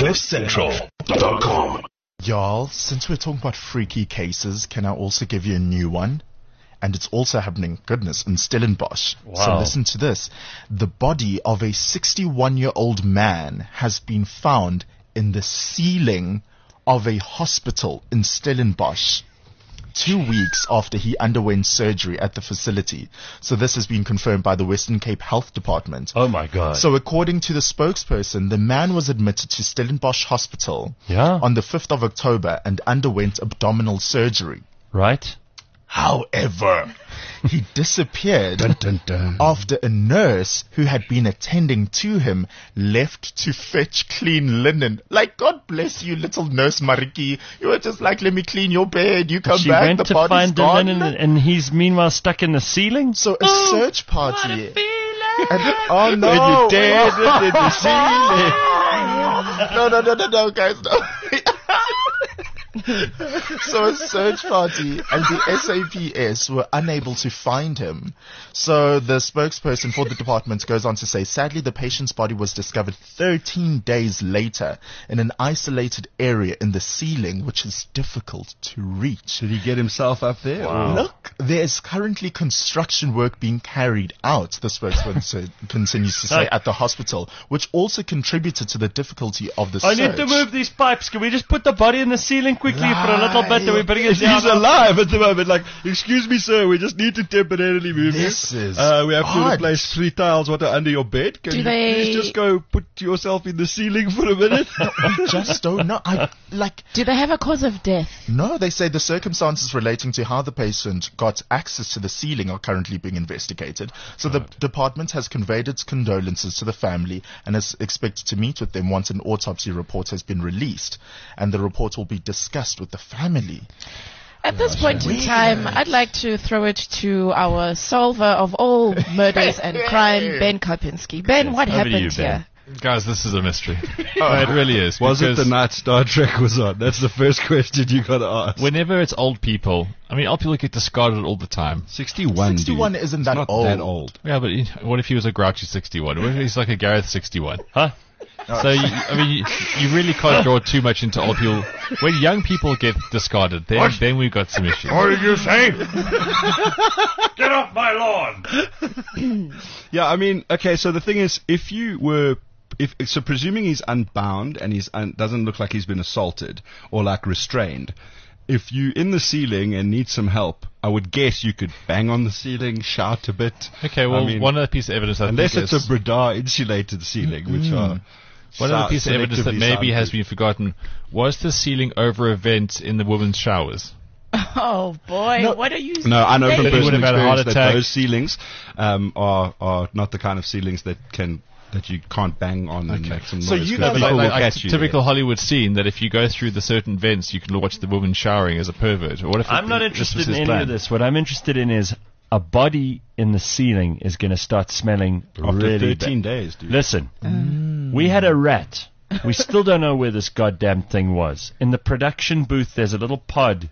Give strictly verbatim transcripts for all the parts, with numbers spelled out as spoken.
cliff central dot com. Y'all, since we're talking about freaky cases, can I also give you a new one? And it's also happening, goodness, in Stellenbosch. Wow. So listen to this. The body of a sixty-one-year-old man has been found in the ceiling of a hospital in Stellenbosch, two weeks after he underwent surgery at the facility. So this has been confirmed by the Western Cape Health Department. Oh my God. So according to the spokesperson, the man was admitted to Stellenbosch Hospital Yeah. on the fifth of October and underwent abdominal surgery. Right? However, he disappeared Dun, dun, dun. after a nurse who had been attending to him left to fetch clean linen. Like, God bless you, little nurse Mariki. You were just like, let me clean your bed. You come She back, went the to body's find the gone. linen, and he's meanwhile stuck in the ceiling. So a Oh, search party. What a feeling. And, oh no! When you're dead in the ceiling. No, no, no, no, no, guys, no. So a search party and the S A P S were unable to find him. So the spokesperson for the department goes on to say, sadly, the patient's body was discovered thirteen days later in an isolated area in the ceiling, which is difficult to reach. Did he get himself up there? Wow. Look, there is currently construction work being carried out, the spokesperson continues to say, Like- at the hospital, which also contributed to the difficulty of the I search. need to move these pipes. Can we just put the body in the ceiling quickly for a little bit and we bring it He's down? alive at the moment. Like, excuse me, sir, we just need to temporarily move This you. is Uh, we have to odd. replace three tiles what are under your bed. Can Do you they- please just go put yourself in the ceiling for a minute? I just don't know. I like. Do they have a cause of death? No, they say the circumstances relating to how the patient got access to the ceiling are currently being investigated. So the department has conveyed its condolences to the family and is expected to meet with them once an autopsy report has been released, and the report will be discussed with the family. At this point in time, I'd like to throw it to our solver of all murders and crime, Ben Karpinski. Ben, what over to happened you, Ben. here? Guys, this is a mystery. No, it really is. Was it because the night Star Trek was on? That's the first question you got to ask. Whenever it's old people, I mean, old people get discarded all the time. sixty-one, sixty-one dude. isn't It's that not old. that old. Yeah, but you- what if he was a grouchy sixty-one? What if he's like a Gareth sixty-one? Huh? So, you, I mean, you, you really can't draw too much into old people. When young people get discarded, then, then we've got some issues. What did you say? Get off my lawn. Yeah, I mean, okay, so the thing is, if you were, if so presuming he's unbound and he's un, doesn't look like he's been assaulted or like restrained, if you in the ceiling and need some help, I would guess you could bang on the ceiling, shout a bit. Okay, well, I mean, one other piece of evidence I unless think it's is, a Bradar insulated ceiling, which are one other sou- piece of evidence that selectively maybe has soundproof. been forgotten was the ceiling over a vent in the women's showers. Oh boy, No. what are you No, I know from saying? He would personal have had a heart experience that attack. those ceilings um, are are not the kind of ceilings that can that you can't bang on and make some noise. So you 'cause guys- people Like, will like, catch you typical there. Hollywood scene that if you go through the certain vents, you can watch the woman showering as a pervert. Or what if I'm it- not this interested was in his any plan? of this. What I'm interested in is a body in the ceiling is going to start smelling After really thirteen bad. days, dude. Listen, we had a rat. We still don't know where this goddamn thing was. In the production booth, there's a little pod.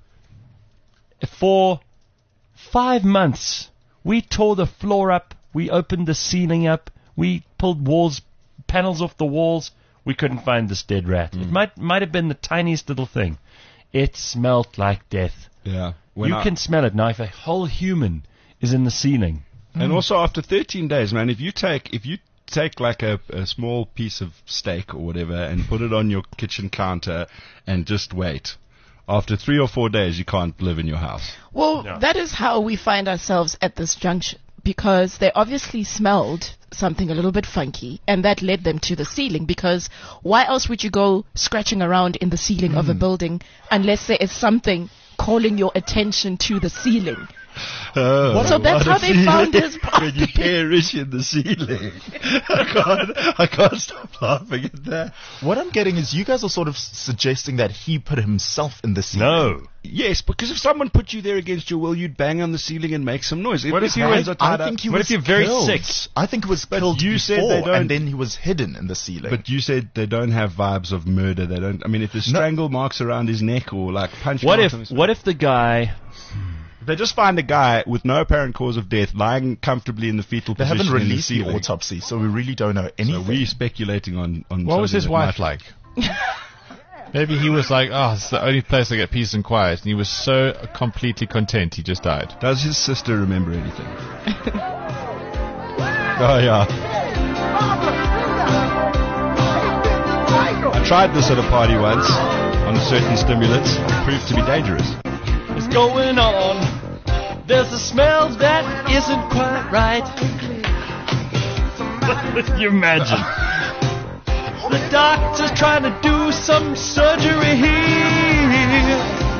For five months, we tore the floor up. We opened the ceiling up. We pulled walls, panels off the walls. We couldn't find this dead rat. It might might have been the tiniest little thing. It smelled like death. Yeah. When you I- can smell it now. If a whole human is in the ceiling, And also after thirteen days, man, if you take if you take like a, a small piece of steak or whatever and put it on your kitchen counter and just wait, after three or four days you can't live in your house. Well, No. that is how we find ourselves at this junction, because they obviously smelled something a little bit funky, and that led them to the ceiling, because why else would you go scratching around in the ceiling of a building unless there is something calling your attention to the ceiling? Oh, So that's how they found his When you body. perish in the ceiling. I can't, I can't stop laughing at that. What I'm getting is you guys are sort of s- suggesting that he put himself in the ceiling. no. Yes, because if someone put you there against your will, you'd bang on the ceiling and make some noise. What his if you hands I, are tied I up- think he What was if you're very killed. sick? I think it was But killed you before, said they don't- and then he was hidden in the ceiling. But you said they don't have vibes of murder. They don't. I mean, if there's No. strangle marks around his neck or like punch What marks if on his what if the guy? If they just find a guy with no apparent cause of death lying comfortably in the fetal they position haven't in the released the, ceiling. autopsy, so we really don't know So anything. we're speculating on on. What was something his that wife might- like? Maybe he was like, oh, it's the only place I get peace and quiet. And he was so completely content, he just died. Does his sister remember anything? Oh, yeah. I tried this at a party once on certain stimulants. It proved to be dangerous. What's going on? There's a smell that isn't quite right. Can you imagine? The doctor's trying to do some surgery here.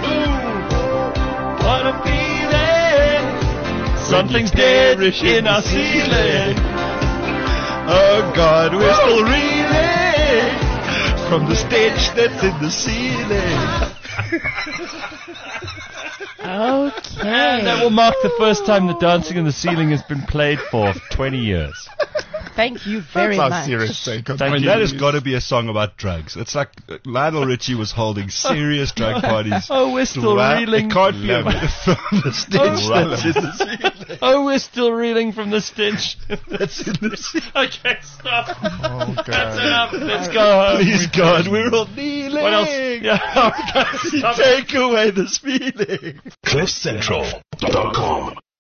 Ooh, what a feeling. Something's dead in our ceiling. Oh, God, we're still reeling from the stench that's in the ceiling. Okay. And that will mark the first time the Dancing in the Ceiling has been played for twenty years. Thank you very That's much. our serious sake. Thank I mean, you. that has got to be a song about drugs. It's like uh, Lionel Richie was holding serious drug parties. Oh, we're still Right? reeling. It can't be about from the stench Oh. that's in the ceiling. Oh, we're still reeling from the stench. That's in the ceiling. Okay, stop. Oh, That's God. enough. Let's go home. Please, God, we're all kneeling. What else? Yeah, okay, stop. Take away this feeling. cliff central dot com